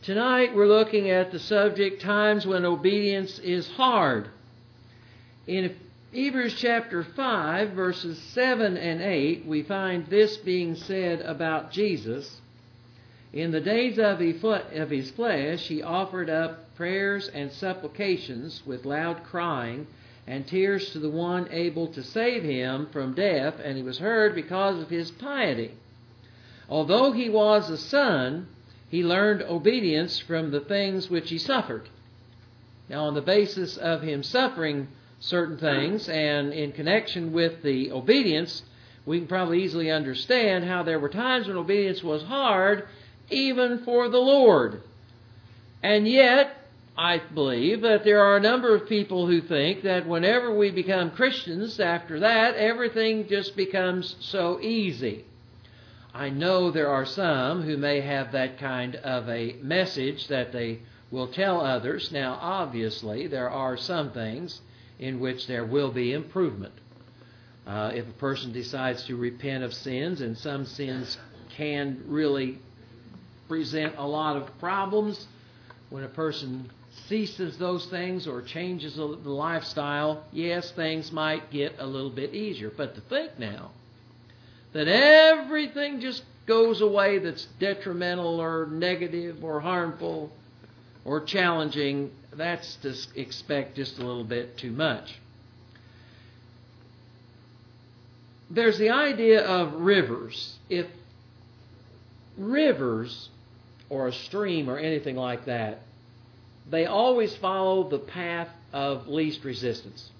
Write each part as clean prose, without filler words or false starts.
Tonight we're looking at the subject, times when obedience is hard. In Hebrews chapter 5, verses 7 and 8, we find this being said about Jesus. In the days of his flesh, he offered up prayers and supplications with loud crying and tears to the one able to save him from death, and he was heard because of his piety. Although he was a son, he learned obedience from the things which he suffered. Now, on the basis of him suffering certain things and in connection with the obedience, we can probably easily understand how there were times when obedience was hard, even for the Lord. And yet, I believe that there are a number of people who think that whenever we become Christians, after that, everything just becomes so easy. I know there are some who may have that kind of a message that they will tell others. Now, obviously, there are some things in which there will be improvement. If a person decides to repent of sins, and some sins can really present a lot of problems, when a person ceases those things or changes the lifestyle, yes, things might get a little bit easier. But to think now that everything just goes away that's detrimental or negative or harmful or challenging, that's to expect just a little bit too much. There's the idea of rivers. If rivers or a stream or anything like that, they always follow the path of least resistance.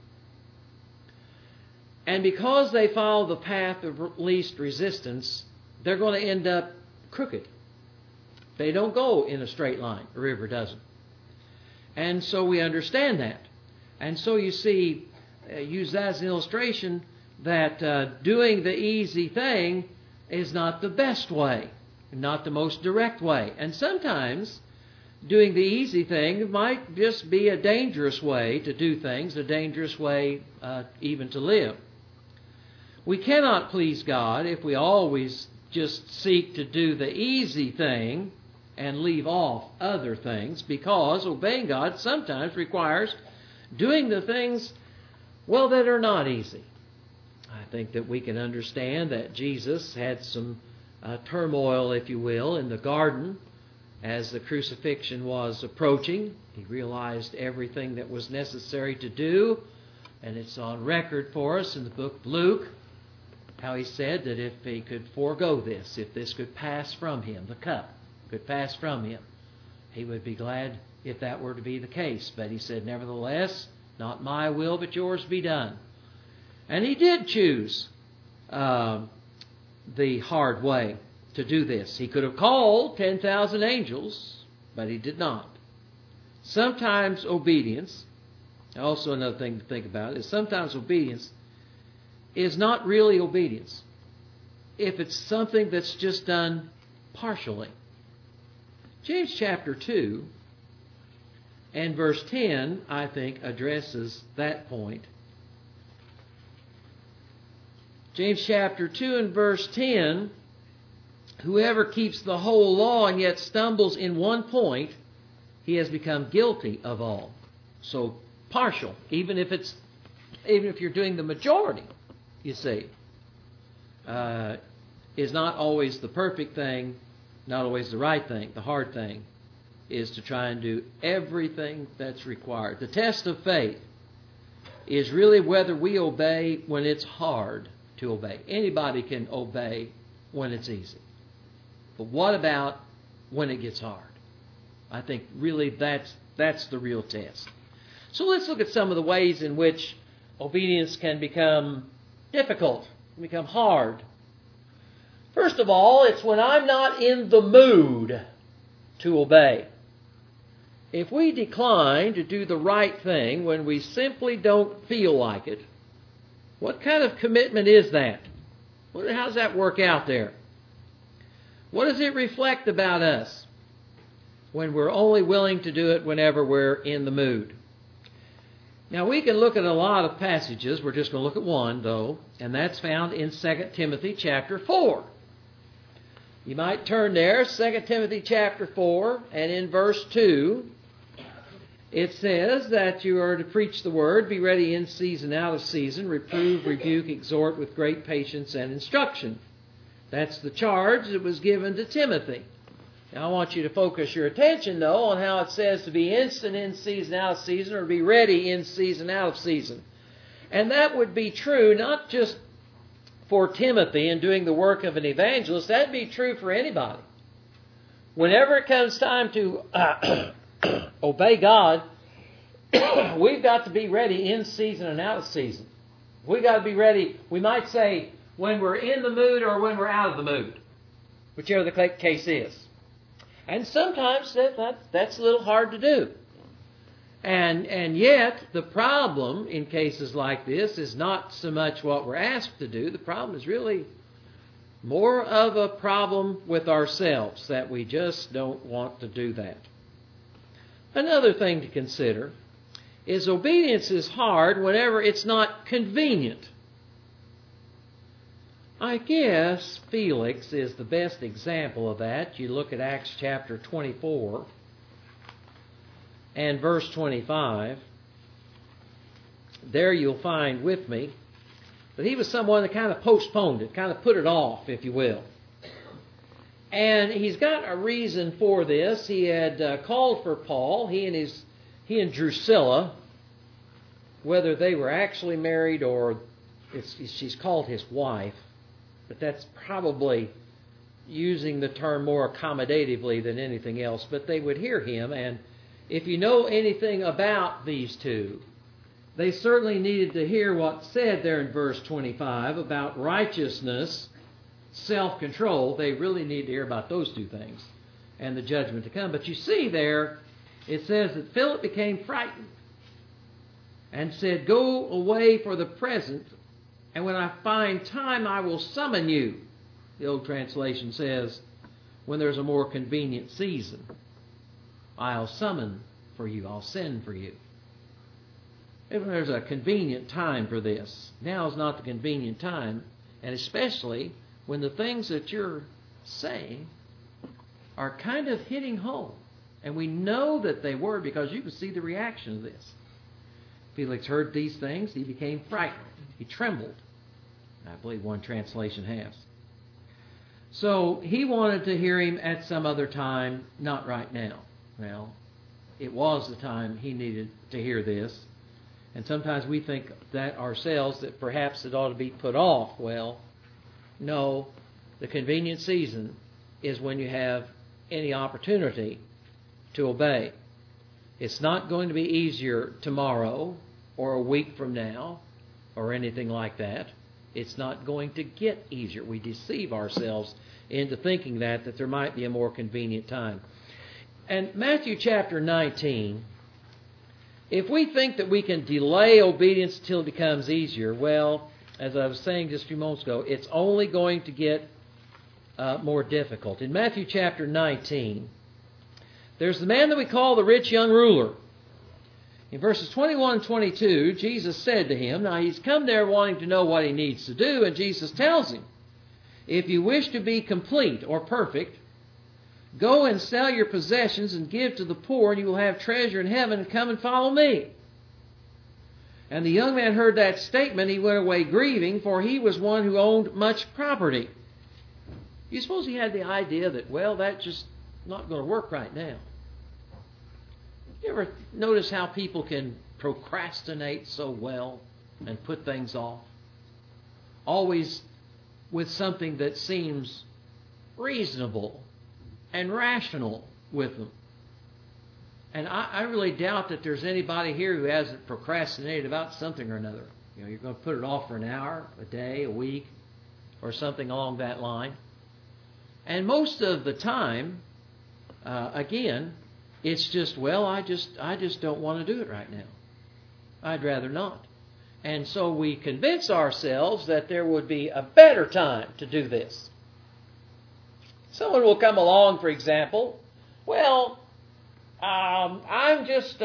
And because they follow the path of least resistance, they're going to end up crooked. They don't go in a straight line. A river doesn't. And so we understand that. And so you see, use that as an illustration that doing the easy thing is not the best way, not the most direct way. And sometimes doing the easy thing might just be a dangerous way to do things, a dangerous way even to live. We cannot please God if we always just seek to do the easy thing and leave off other things, because obeying God sometimes requires doing the things, well, that are not easy. I think that we can understand that Jesus had some turmoil, if you will, in the garden as the crucifixion was approaching. He realized everything that was necessary to do, and it's on record for us in the book of Luke, how he said that if he could forego this, if this could pass from him, the cup could pass from him, he would be glad if that were to be the case. But he said, nevertheless, not my will, but yours be done. And he did choose the hard way to do this. He could have called 10,000 angels, but he did not. Sometimes obedience, also another thing to think about, is sometimes obedience is not really obedience if it's something that's just done partially. James chapter 2 and verse 10, I think, addresses that point. James chapter 2 and verse 10, whoever keeps the whole law and yet stumbles in one point, he has become guilty of all. So partial, even if you're doing the majority, you see, is not always the perfect thing, not always the right thing. The hard thing is to try and do everything that's required. The test of faith is really whether we obey when it's hard to obey. Anybody can obey when it's easy. But what about when it gets hard? I think really that's the real test. So let's look at some of the ways in which obedience can become difficult, become hard. First of all, it's when I'm not in the mood to obey. If we decline to do the right thing when we simply don't feel like it, what kind of commitment is that? How does that work out there? What does it reflect about us when we're only willing to do it whenever we're in the mood? Now, we can look at a lot of passages. We're just going to look at one, though, and that's found in 2 Timothy chapter 4. You might turn there, 2 Timothy chapter 4, and in verse 2, it says that you are to preach the word, be ready in season, out of season, reprove, rebuke, exhort with great patience and instruction. That's the charge that was given to Timothy. Now I want you to focus your attention, though, on how it says to be instant in season, out of season, or be ready in season, out of season. And that would be true not just for Timothy in doing the work of an evangelist. That'd be true for anybody. Whenever it comes time to obey God, we've got to be ready in season and out of season. We've got to be ready, we might say, when we're in the mood or when we're out of the mood, whichever the case is. And sometimes that's a little hard to do. And yet, the problem in cases like this is not so much what we're asked to do. The problem is really more of a problem with ourselves, that we just don't want to do that. Another thing to consider is obedience is hard whenever it's not convenient. I guess Felix is the best example of that. You look at Acts chapter 24 and verse 25. There you'll find with me that he was someone that kind of postponed it, kind of put it off, if you will. And he's got a reason for this. He had called for Paul, he and Drusilla, whether they were actually married or she's called his wife, but that's probably using the term more accommodatively than anything else. But they would hear him, and if you know anything about these two, they certainly needed to hear what's said there in verse 25 about righteousness, self-control. They really need to hear about those two things and the judgment to come. But you see there, it says that Philip became frightened and said, "Go away for the present, and when I find time I will summon you." The old translation says, when there's a more convenient season, I'll summon for you, I'll send for you. If there's a convenient time for this, now is not the convenient time, and especially when the things that you're saying are kind of hitting home. And we know that they were because you can see the reaction of this. Felix heard these things, he became frightened, he trembled. I believe one translation has. So he wanted to hear him at some other time, not right now. Well, it was the time he needed to hear this. And sometimes we think that ourselves, that perhaps it ought to be put off. Well, no, the convenient season is when you have any opportunity to obey. It's not going to be easier tomorrow or a week from now or anything like that. It's not going to get easier. We deceive ourselves into thinking that there might be a more convenient time. And Matthew chapter 19, if we think that we can delay obedience until it becomes easier, well, as I was saying just a few moments ago, it's only going to get more difficult. In Matthew chapter 19, there's the man that we call the rich young ruler. In verses 21 and 22, Jesus said to him, now he's come there wanting to know what he needs to do, and Jesus tells him, if you wish to be complete or perfect, go and sell your possessions and give to the poor, and you will have treasure in heaven, and come and follow me. And the young man heard that statement. He went away grieving, for he was one who owned much property. You suppose he had the idea that, well, that's just not going to work right now. You ever notice how people can procrastinate so well and put things off? Always with something that seems reasonable and rational with them. And I really doubt that there's anybody here who hasn't procrastinated about something or another. You know, you're going to put it off for an hour, a day, a week, or something along that line. And most of the time, again, it's just, well, I just don't want to do it right now. I'd rather not. And so we convince ourselves that there would be a better time to do this. Someone will come along, for example, well, I'm just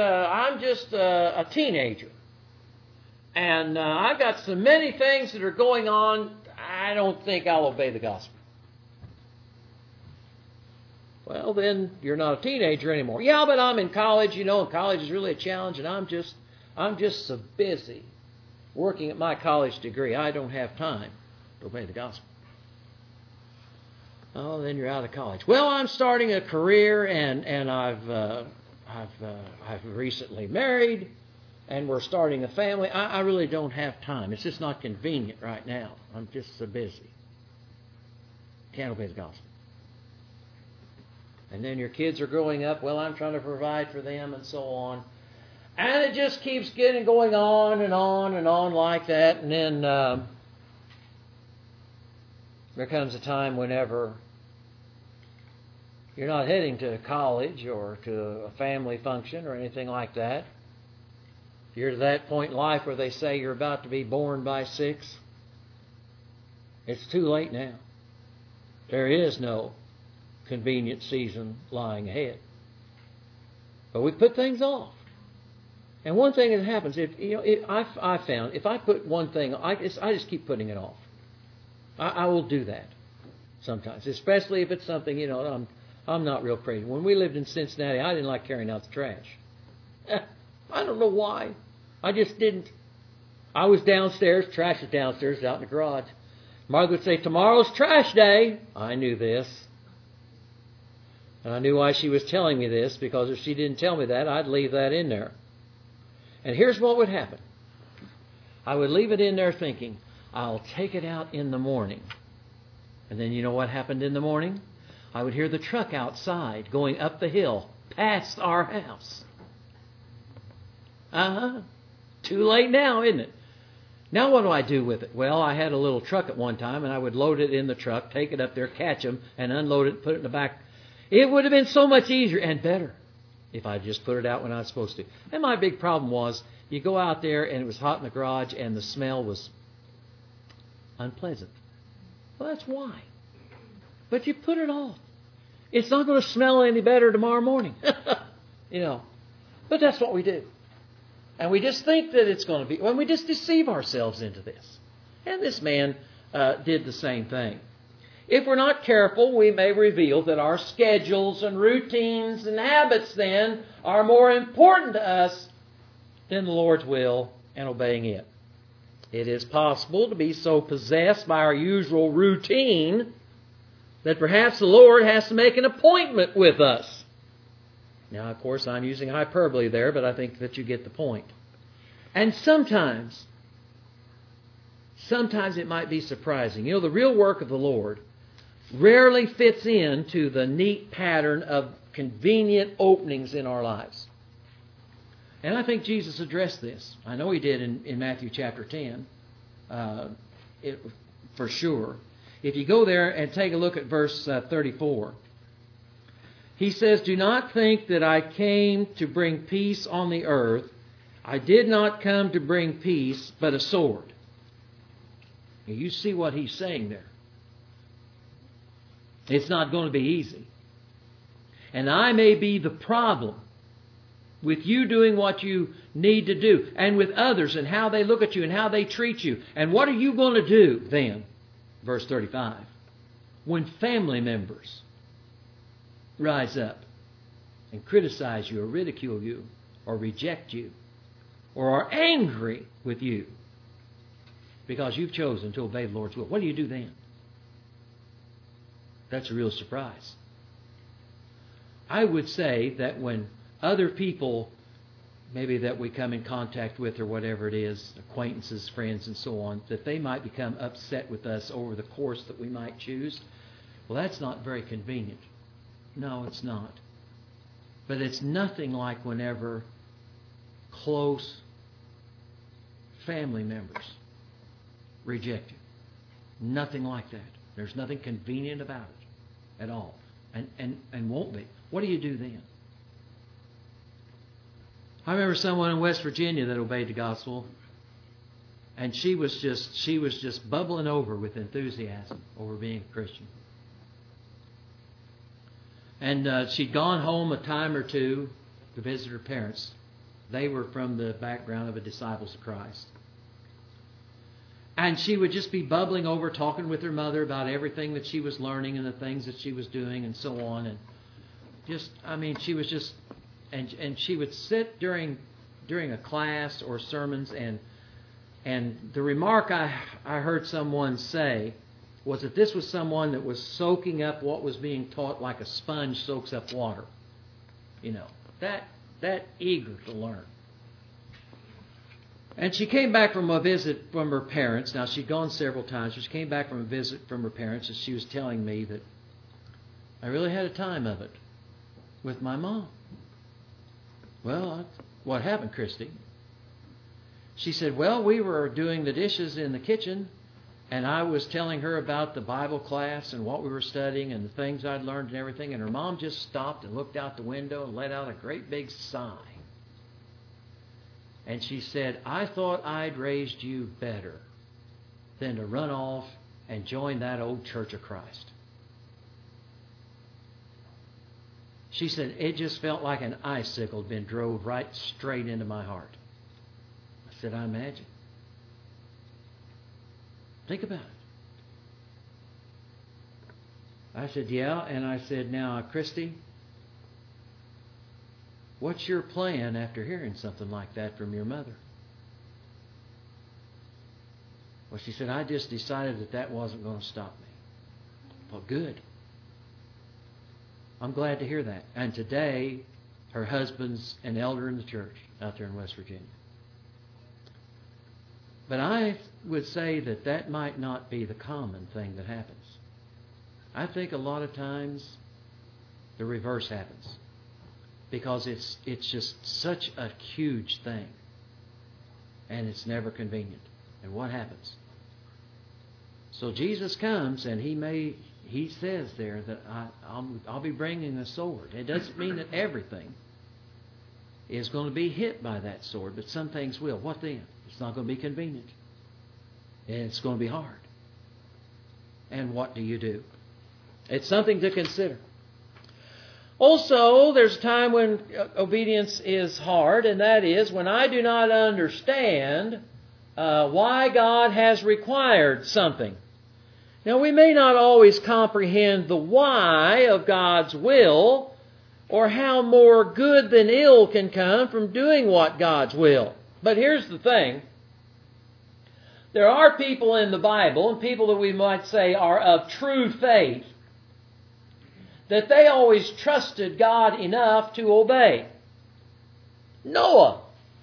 a teenager, and I've got so many things that are going on, I don't think I'll obey the gospel. Well, then you're not a teenager anymore. Yeah, but I'm in college, and college is really a challenge, and I'm just so busy working at my college degree. I don't have time to obey the gospel. Oh, then you're out of college. Well, I'm starting a career, and I've recently married, and we're starting a family. I really don't have time. It's just not convenient right now. I'm just so busy. Can't obey the gospel. And then your kids are growing up. Well, I'm trying to provide for them and so on. And it just keeps going on and on and on like that. And then there comes a time whenever you're not heading to college or to a family function or anything like that. You're to that point in life where they say you're about to be born by 6. It's too late now. There is no convenient season lying ahead. But we put things off. And one thing that happens, I found, if I put one thing, I just keep putting it off. I will do that sometimes, especially if it's something, I'm not real crazy. When we lived in Cincinnati, I didn't like carrying out the trash. I don't know why. I just didn't. I was downstairs, trash was downstairs, out in the garage. Martha would say, tomorrow's trash day. I knew this. And I knew why she was telling me this, because if she didn't tell me that, I'd leave that in there. And here's what would happen. I would leave it in there thinking, I'll take it out in the morning. And then you know what happened in the morning? I would hear the truck outside going up the hill past our house. Too late now, isn't it? Now what do I do with it? Well, I had a little truck at one time, and I would load it in the truck, take it up there, catch them, and unload it, put it in the back. It would have been so much easier and better if I just put it out when I was supposed to. And my big problem was, you go out there and it was hot in the garage and the smell was unpleasant. Well, that's why. But you put it off. It's not going to smell any better tomorrow morning. But that's what we do. And we just think that it's going to be, when we just deceive ourselves into this. And this man did the same thing. If we're not careful, we may reveal that our schedules and routines and habits then are more important to us than the Lord's will and obeying it. It is possible to be so possessed by our usual routine that perhaps the Lord has to make an appointment with us. Now, of course, I'm using hyperbole there, but I think that you get the point. And sometimes it might be surprising. The real work of the Lord rarely fits into the neat pattern of convenient openings in our lives. And I think Jesus addressed this. I know He did in Matthew chapter 10, for sure. If you go there and take a look at verse 34, He says, do not think that I came to bring peace on the earth. I did not come to bring peace, but a sword. Now, you see what He's saying there. It's not going to be easy. And I may be the problem with you doing what you need to do, and with others and how they look at you and how they treat you. And what are you going to do then? Verse 35. When family members rise up and criticize you or ridicule you or reject you or are angry with you because you've chosen to obey the Lord's will, what do you do then? That's a real surprise. I would say that when other people, maybe that we come in contact with or whatever it is, acquaintances, friends, and so on, that they might become upset with us over the course that we might choose, well, that's not very convenient. No, it's not. But it's nothing like whenever close family members reject you. Nothing like that. There's nothing convenient about it at all. And won't be. What do you do then? I remember someone in West Virginia that obeyed the gospel, and she was just bubbling over with enthusiasm over being a Christian. And she'd gone home a time or two to visit her parents. They were from the background of a Disciples of Christ. And she would just be bubbling over, talking with her mother about everything that she was learning and the things that she was doing and so on. She was just, and she would sit during a class or sermons, and the remark I heard someone say was that this was someone that was soaking up what was being taught like a sponge soaks up water. That eager to learn. And she came back from a visit from her parents. Now, she'd gone several times, but she came back from a visit from her parents, and she was telling me that I really had a time of it with my mom. Well, what happened, Christy? She said, well, we were doing the dishes in the kitchen, and I was telling her about the Bible class and what we were studying and the things I'd learned and everything, and her mom just stopped and looked out the window and let out a great big sigh. And she said, I thought I'd raised you better than to run off and join that old Church of Christ. She said, it just felt like an icicle had been drove right straight into my heart. I said, I imagine. Think about it. I said, yeah. And I said, now, Christy, what's your plan after hearing something like that from your mother? Well, she said, I just decided that wasn't going to stop me. Well, good. I'm glad to hear that. And today, her husband's an elder in the church out there in West Virginia. But I would say that might not be the common thing that happens. I think a lot of times the reverse happens. Because it's just such a huge thing. And it's never convenient. And what happens? So Jesus comes and He says there that I'll be bringing a sword. It doesn't mean that everything is going to be hit by that sword, but some things will. What then? It's not going to be convenient. And it's going to be hard. And what do you do? It's something to consider. Also, there's a time when obedience is hard, and that is when I do not understand why God has required something. Now, we may not always comprehend the why of God's will, or how more good than ill can come from doing what God's will. But here's the thing. There are people in the Bible, and people that we might say are of true faith, that they always trusted God enough to obey. Noah.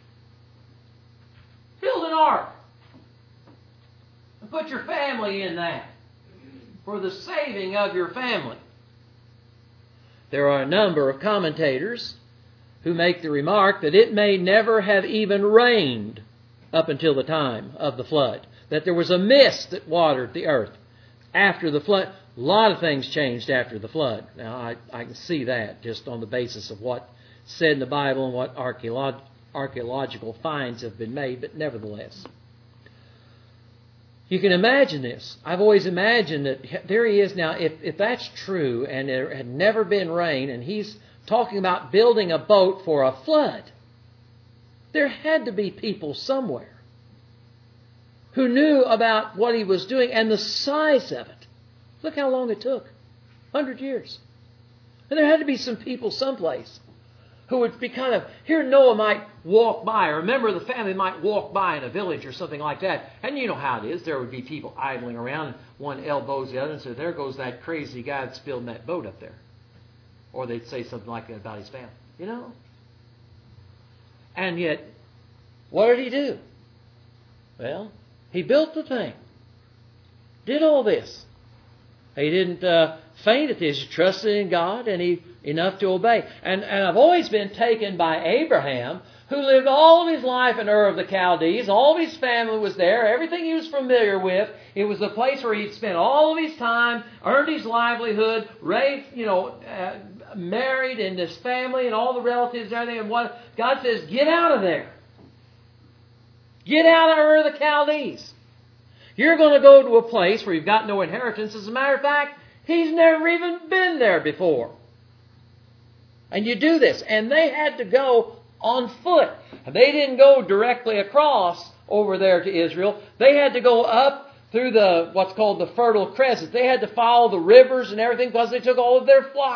Build an ark. And put your family in that for the saving of your family. There are a number of commentators who make the remark that it may never have even rained up until the time of the flood. That there was a mist that watered the earth after the flood. A lot of things changed after the flood. Now, I can see that just on the basis of what's said in the Bible and what archaeological finds have been made, but nevertheless. You can imagine this. I've always imagined that there he is now. If that's true and there had never been rain and he's talking about building a boat for a flood, there had to be people somewhere who knew about what he was doing and the size of it. Look how long it took. 100 years. And there had to be some people someplace who would be kind of, here Noah might walk by, or a member of the family might walk by in a village or something like that. And you know how it is. There would be people idling around, and one elbows the other and says, there goes that crazy guy that's building that boat up there. Or they'd say something like that about his family. You know? And yet, what did he do? Well, he built the thing. Did all this. He didn't faint at this. He trusted in God and enough to obey. And I've always been taken by Abraham, who lived all of his life in Ur of the Chaldees. All of his family was there. Everything he was familiar with. It was the place where he'd spent all of his time, earned his livelihood, raised, married, and his family and all the relatives and everything. And what God says, get out of there. Get out of Ur of the Chaldees. You're going to go to a place where you've got no inheritance. As a matter of fact, he's never even been there before. And you do this. And they had to go on foot. They didn't go directly across over there to Israel. They had to go up through what's called the Fertile Crescent. They had to follow the rivers and everything because they took all of their flocks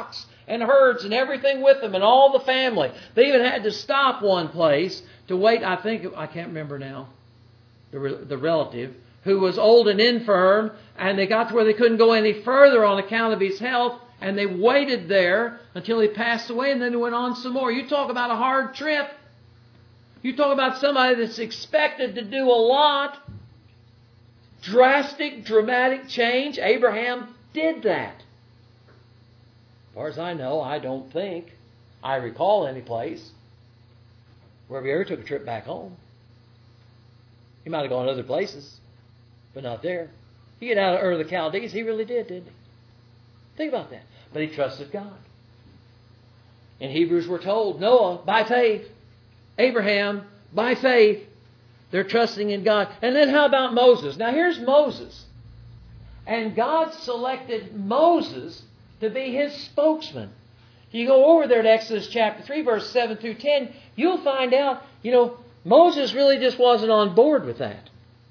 and herds and everything with them and all the family. They even had to stop one place to wait. I can't remember now, the relative who was old and infirm, and they got to where they couldn't go any further on account of his health, and they waited there until he passed away, and then they went on some more. You talk about a hard trip. You talk about somebody that's expected to do a lot. Drastic, dramatic change. Abraham did that. As far as I know, I don't think I recall any place where we ever took a trip back home. He might have gone other places, but not there. He got out of Ur of the Chaldees. He really did, didn't he? Think about that. But he trusted God. In Hebrews we're told, Noah, by faith. Abraham, by faith. They're trusting in God. And then how about Moses? Now here's Moses. And God selected Moses to be His spokesman. You go over there to Exodus chapter 3, verse 7 through 10, you'll find out, Moses really just wasn't on board with that.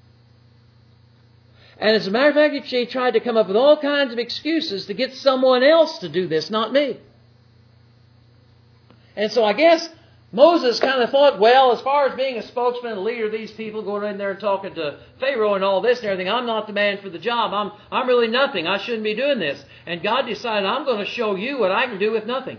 And as a matter of fact, he tried to come up with all kinds of excuses to get someone else to do this, not me. And so I guess Moses kind of thought, well, as far as being a spokesman and leader of these people, going in there and talking to Pharaoh and all this and everything, I'm not the man for the job. I'm really nothing. I shouldn't be doing this. And God decided, I'm going to show you what I can do with nothing.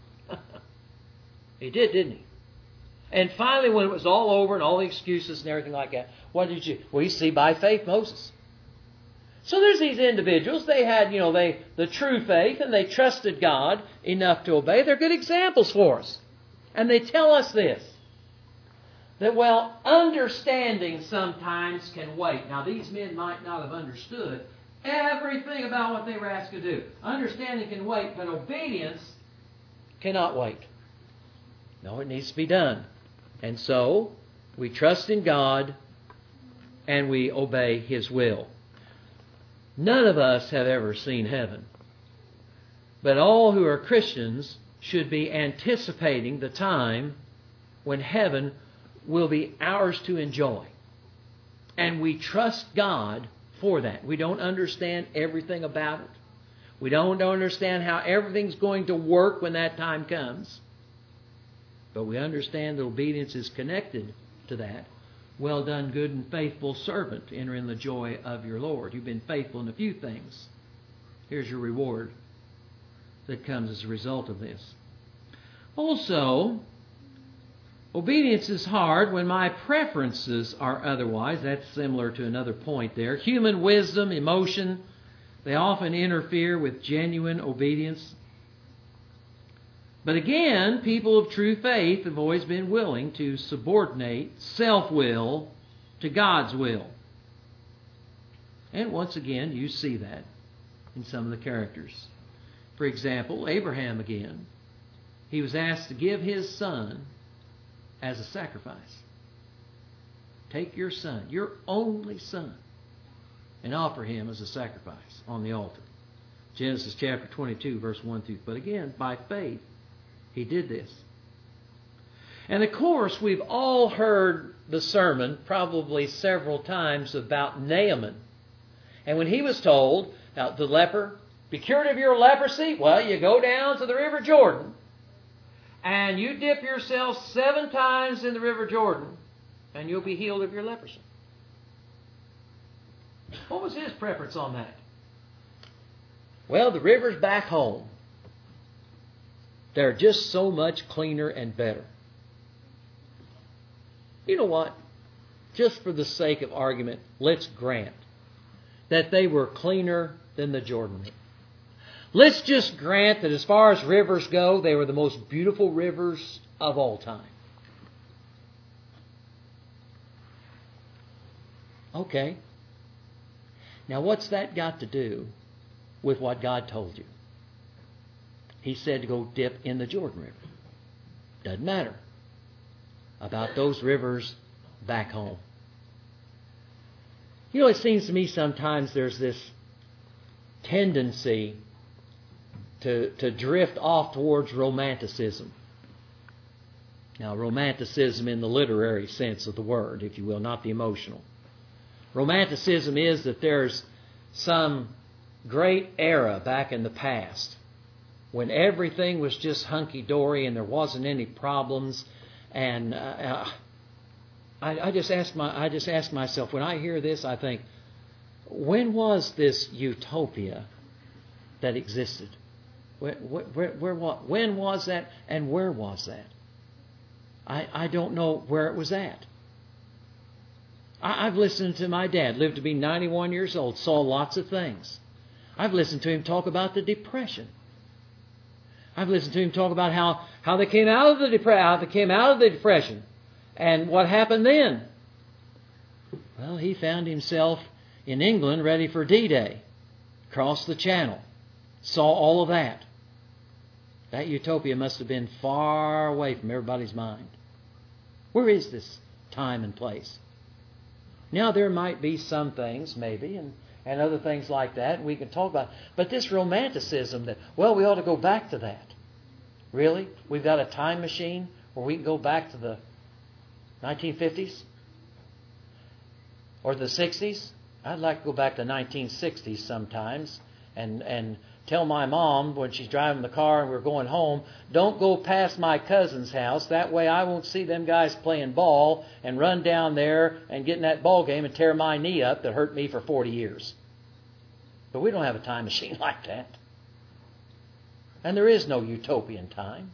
He did, didn't he? And finally, when it was all over and all the excuses and everything like that, what did you? Well, you see, by faith, Moses. So there's these individuals. They had, the true faith, and they trusted God enough to obey. They're good examples for us. And they tell us this, that, understanding sometimes can wait. Now, these men might not have understood everything about what they were asked to do. Understanding can wait, but obedience cannot wait. No, it needs to be done. And so, we trust in God and we obey His will. None of us have ever seen heaven. But all who are Christians should be anticipating the time when heaven will be ours to enjoy. And we trust God for that. We don't understand everything about it. We don't understand how everything's going to work when that time comes. But we understand that obedience is connected to that. Well done, good and faithful servant. Enter in the joy of your Lord. You've been faithful in a few things. Here's your reward that comes as a result of this. Also, obedience is hard when my preferences are otherwise. That's similar to another point there. Human wisdom, emotion, they often interfere with genuine obedience. But again, people of true faith have always been willing to subordinate self-will to God's will. And once again, you see that in some of the characters. For example, Abraham again. He was asked to give his son as a sacrifice. Take your son, your only son, and offer him as a sacrifice on the altar. Genesis chapter 22, verse 1 through. But again, by faith, he did this. And of course, we've all heard the sermon probably several times about Naaman. And when he was told, the leper, be cured of your leprosy, well, you go down to the River Jordan and you dip yourself 7 times in the River Jordan and you'll be healed of your leprosy. What was his preference on that? Well, the river's back home. They're just so much cleaner and better. You know what? Just for the sake of argument, let's grant that they were cleaner than the Jordan River. Let's just grant that as far as rivers go, they were the most beautiful rivers of all time. Okay. Now what's that got to do with what God told you? He said to go dip in the Jordan River. Doesn't matter about those rivers back home. It seems to me sometimes there's this tendency to drift off towards romanticism. Now, romanticism in the literary sense of the word, if you will, not the emotional. Romanticism is that there's some great era back in the past when everything was just hunky-dory and there wasn't any problems. And I just ask myself, when I hear this, I think, when was this utopia that existed? When was that, and where was that? I don't know where it was at. I've listened to my dad, lived to be 91 years old, saw lots of things. I've listened to him talk about the Depression. I've listened to him talk about how they came out of the Depression, and what happened then. Well, he found himself in England ready for D-Day, crossed the Channel, saw all of that. That utopia must have been far away from everybody's mind. Where is this time and place? Now, there might be some things, maybe, and other things like that we can talk about. But this romanticism that, well, we ought to go back to that. Really? We've got a time machine where we can go back to the 1950s? Or the 60s? I'd like to go back to the 1960s sometimes and tell my mom when she's driving the car and we're going home, don't go past my cousin's house. That way I won't see them guys playing ball and run down there and get in that ball game and tear my knee up that hurt me for 40 years. But we don't have a time machine like that. And there is no utopian time.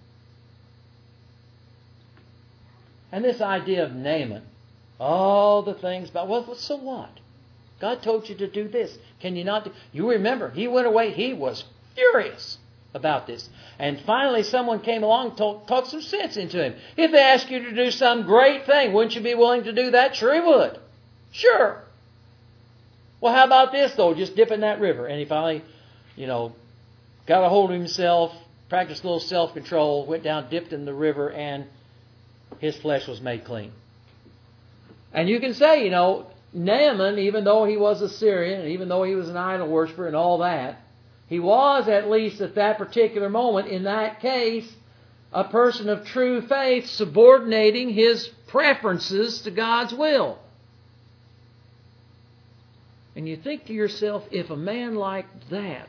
And this idea of Naaman, all the things about, well, so what? God told you to do this. Can you not do? You remember, he went away. He was furious about this. And finally someone came along and talked some sense into him. If they ask you to do some great thing, wouldn't you be willing to do that? Sure he would. Sure. Well, how about this, though? Just dip in that river. And he finally, got a hold of himself, practiced a little self-control, went down, dipped in the river, and his flesh was made clean. And you can say, Naaman, even though he was a Syrian, and even though he was an idol worshiper and all that, he was, at least at that particular moment, in that case, a person of true faith, subordinating his preferences to God's will. And you think to yourself, if a man like that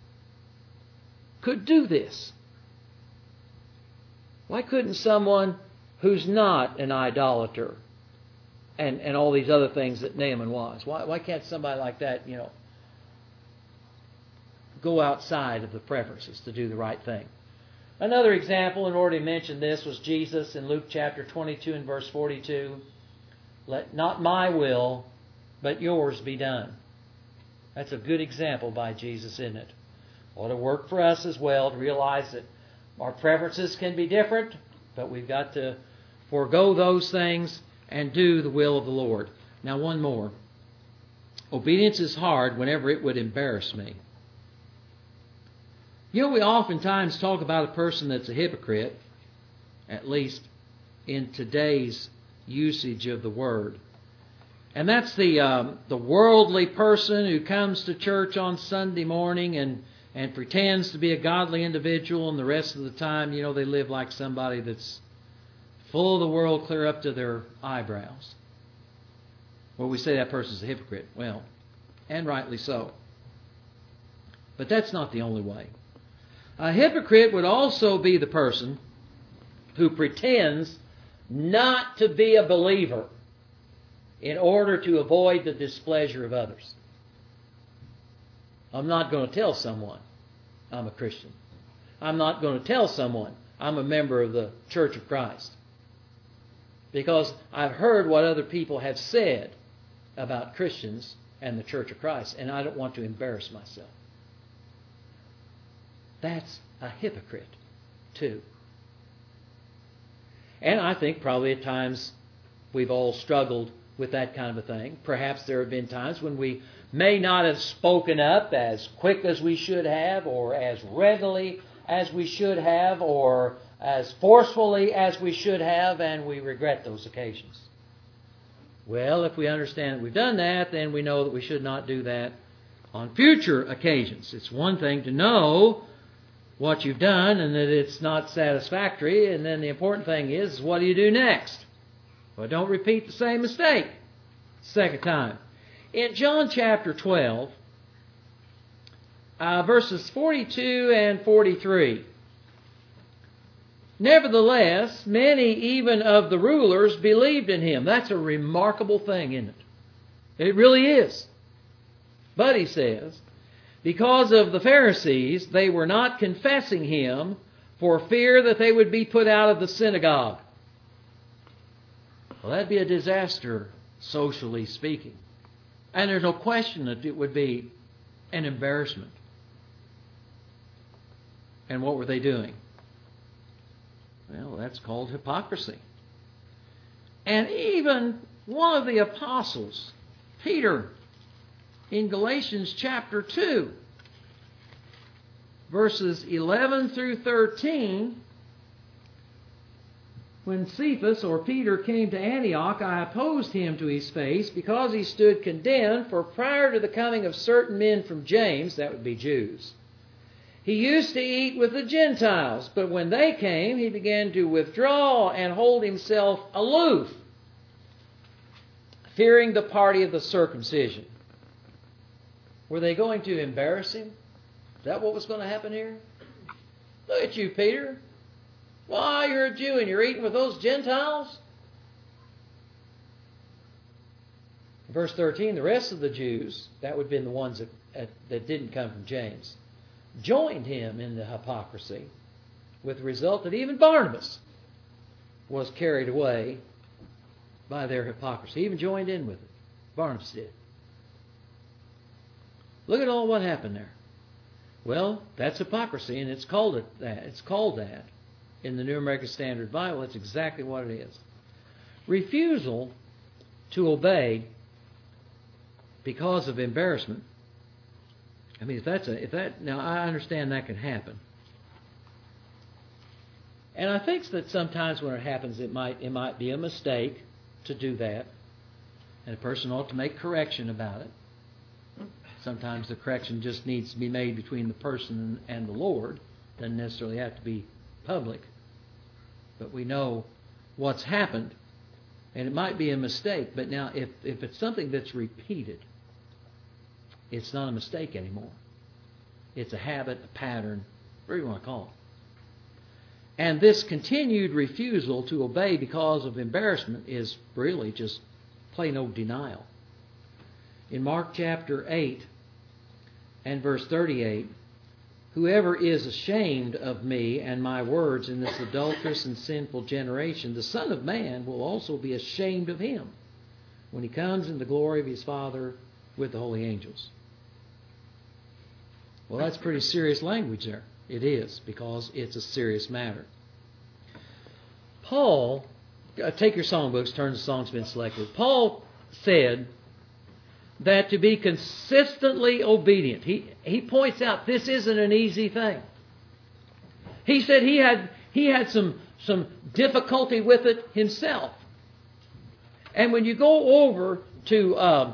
could do this, why couldn't someone who's not an idolater and all these other things that Naaman was, why can't somebody like that, go outside of the preferences to do the right thing? Another example, and already mentioned this, was Jesus in Luke chapter 22 and verse 42. Let not my will, but yours be done. That's a good example by Jesus, isn't it? Ought to work for us as well to realize that our preferences can be different, but we've got to forego those things and do the will of the Lord. Now, one more. Obedience is hard whenever it would embarrass me. We oftentimes talk about a person that's a hypocrite, at least in today's usage of the word. And that's the worldly person who comes to church on Sunday morning and pretends to be a godly individual, and the rest of the time, they live like somebody that's full of the world clear up to their eyebrows. Well, we say that person's a hypocrite. Well, and rightly so. But that's not the only way. A hypocrite would also be the person who pretends not to be a believer in order to avoid the displeasure of others. I'm not going to tell someone I'm a Christian. I'm not going to tell someone I'm a member of the Church of Christ, because I've heard what other people have said about Christians and the Church of Christ, and I don't want to embarrass myself. That's a hypocrite, too. And I think probably at times we've all struggled with that kind of a thing. Perhaps there have been times when we may not have spoken up as quick as we should have, or as readily as we should have, or as forcefully as we should have, and we regret those occasions. Well, if we understand that we've done that, then we know that we should not do that on future occasions. It's one thing to know what you've done and that it's not satisfactory, and then the important thing is, what do you do next? Well, don't repeat the same mistake second time. In John chapter 12, verses 42 and 43. Nevertheless, many even of the rulers believed in him. That's a remarkable thing, isn't it? It really is. But he says, because of the Pharisees, they were not confessing him for fear that they would be put out of the synagogue. Well, that'd be a disaster, socially speaking. And there's no question that it would be an embarrassment. And what were they doing? Well, that's called hypocrisy. And even one of the apostles, Peter, in Galatians chapter 2, verses 11 through 13, when Cephas, or Peter, came to Antioch, I opposed him to his face because he stood condemned, for prior to the coming of certain men from James, that would be Jews, he used to eat with the Gentiles, but when they came, he began to withdraw and hold himself aloof, fearing the party of the circumcision. Were they going to embarrass him? Is that what was going to happen here? Look at you, Peter. Why, you're a Jew and you're eating with those Gentiles? Verse 13, the rest of the Jews, that would have been the ones that didn't come from James, joined him in the hypocrisy, with the result that even Barnabas was carried away by their hypocrisy. He even joined in with it. Barnabas did. Look at all what happened there. Well, that's hypocrisy, and it's called that. It's called that in the New American Standard Bible. That's exactly what it is. Refusal to obey because of embarrassment. I mean, now I understand that can happen. And I think that sometimes when it happens, it might be a mistake to do that. And a person ought to make correction about it. Sometimes the correction just needs to be made between the person and the Lord. Doesn't necessarily have to be public. But we know what's happened. And it might be a mistake. But now, if it's something that's repeated, it's not a mistake anymore. It's a habit, a pattern, whatever you want to call it. And this continued refusal to obey because of embarrassment is really just plain old denial. In Mark chapter 8 and verse 38, whoever is ashamed of me and my words in this adulterous and sinful generation, the Son of Man will also be ashamed of him when he comes in the glory of his Father with the holy angels. Well, that's pretty serious language there. It is, because it's a serious matter. Paul, take your songbooks, turn to the songs been selected. Paul said that to be consistently obedient, he points out this isn't an easy thing. He said he had some difficulty with it himself. And when you go over to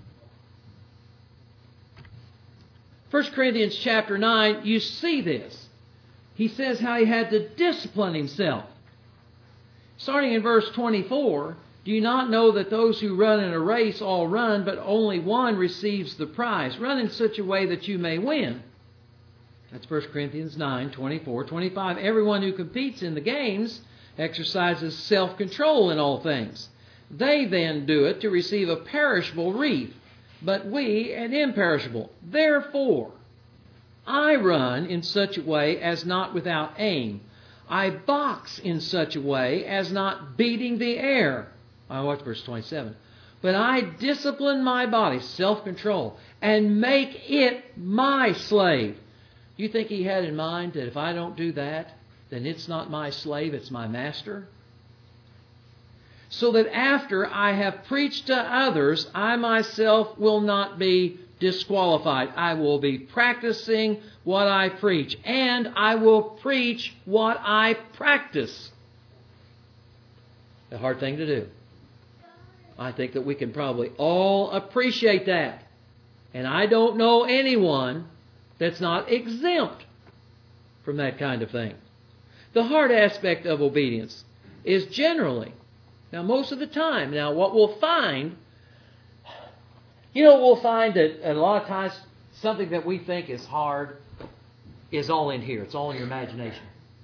1 Corinthians chapter 9, you see this. He says how he had to discipline himself. Starting in verse 24, do you not know that those who run in a race all run, but only one receives the prize? Run in such a way that you may win. That's 1 Corinthians 9, 24, 25. Everyone who competes in the games exercises self-control in all things. They then do it to receive a perishable wreath, but we an imperishable. Therefore, I run in such a way as not without aim. I box in such a way as not beating the air. I watch verse 27. But I discipline my body, self-control, and make it my slave. You think he had in mind that if I don't do that, then it's not my slave, it's my master? So that after I have preached to others, I myself will not be disqualified. I will be practicing what I preach, and I will preach what I practice. A hard thing to do. I think that we can probably all appreciate that. And I don't know anyone that's not exempt from that kind of thing. The hard aspect of obedience is generally, now most of the time, now what we'll find, we'll find that a lot of times something that we think is hard is all in here. It's all in your imagination.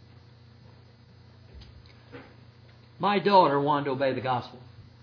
My daughter wanted to obey the gospel.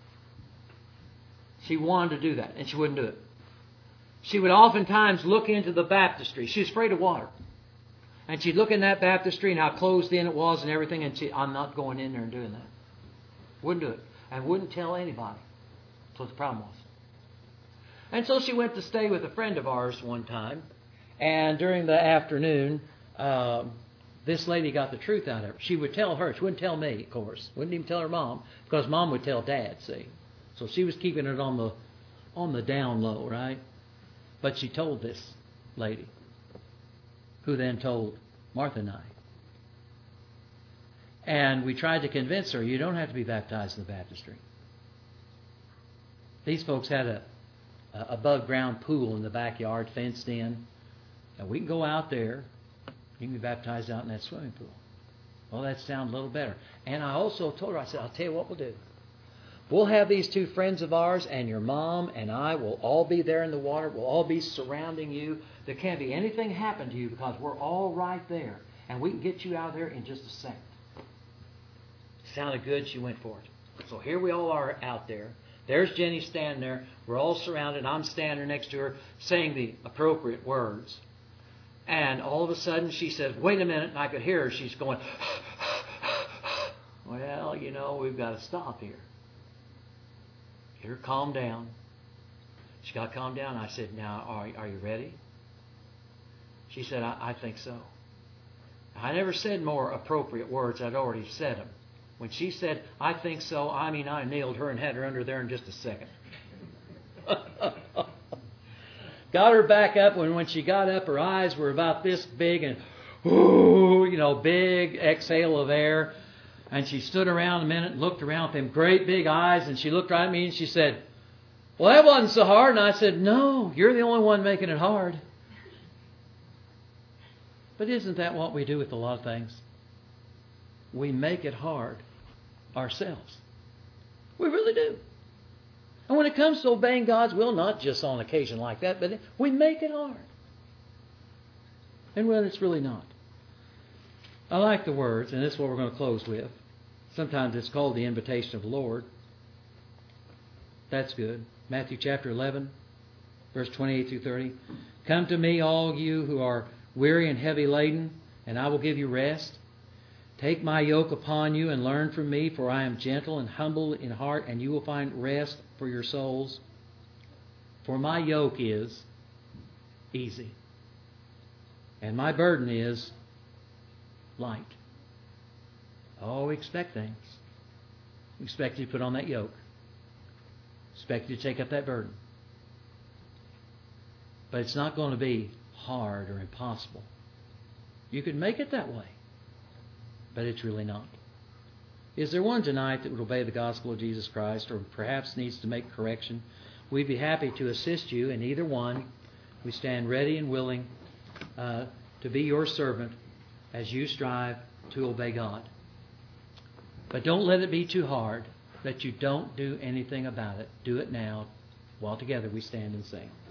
She wanted to do that, and she wouldn't do it. She would oftentimes look into the baptistry. She was afraid of water. And she'd look in that baptistry and how closed in it was and everything, and I'm not going in there and doing that. Wouldn't do it. And wouldn't tell anybody. That's what the problem was. And so she went to stay with a friend of ours one time. And during the afternoon, this lady got the truth out of her. She would tell her. She wouldn't tell me, of course. Wouldn't even tell her mom, because mom would tell Dad, see. So she was keeping it on the down low, right? But she told this lady, who then told Martha and I. And we tried to convince her, you don't have to be baptized in the baptistry. These folks had a above-ground pool in the backyard, fenced in. And we can go out there. You can be baptized out in that swimming pool. Well, that sounds a little better. And I also told her, I said, I'll tell you what we'll do. We'll have these two friends of ours, and your mom and I will all be there in the water. We'll all be surrounding you. There can't be anything happen to you because we're all right there. And we can get you out there in just a second. Sounded good. She went for it. So here we all are out there. There's Jenny standing there. We're all surrounded. I'm standing next to her saying the appropriate words. And all of a sudden she says, wait a minute. And I could hear her. She's going, well, we've got to stop here. Get her calm down. She got calmed down. I said, now, are you ready? She said, I think so. I never said more appropriate words. I'd already said them. When she said, I think so, I nailed her and had her under there in just a second. Got her back up. When she got up, her eyes were about this big and, big exhale of air. And she stood around a minute and looked around with them great big eyes. And she looked right at me and she said, well, that wasn't so hard. And I said, no, you're the only one making it hard. But isn't that what we do with a lot of things? We make it hard ourselves. We really do. And when it comes to obeying God's will, not just on occasion like that, but we make it hard. And when it's really not. I like the words, and this is what we're going to close with. Sometimes it's called the invitation of the Lord. That's good. Matthew chapter 11, verse 28 through 30. Come to me, all you who are weary and heavy laden, and I will give you rest. Take my yoke upon you and learn from me, for I am gentle and humble in heart, and you will find rest for your souls. For my yoke is easy, and my burden is light. Oh, we expect things. We expect you to put on that yoke. Expect you to take up that burden. But it's not going to be hard or impossible. You could make it that way, but it's really not. Is there one tonight that would obey the gospel of Jesus Christ or perhaps needs to make correction? We'd be happy to assist you in either one. We stand ready and willing to be your servant as you strive to obey God. But don't let it be too hard that you don't do anything about it. Do it now while together we stand and sing.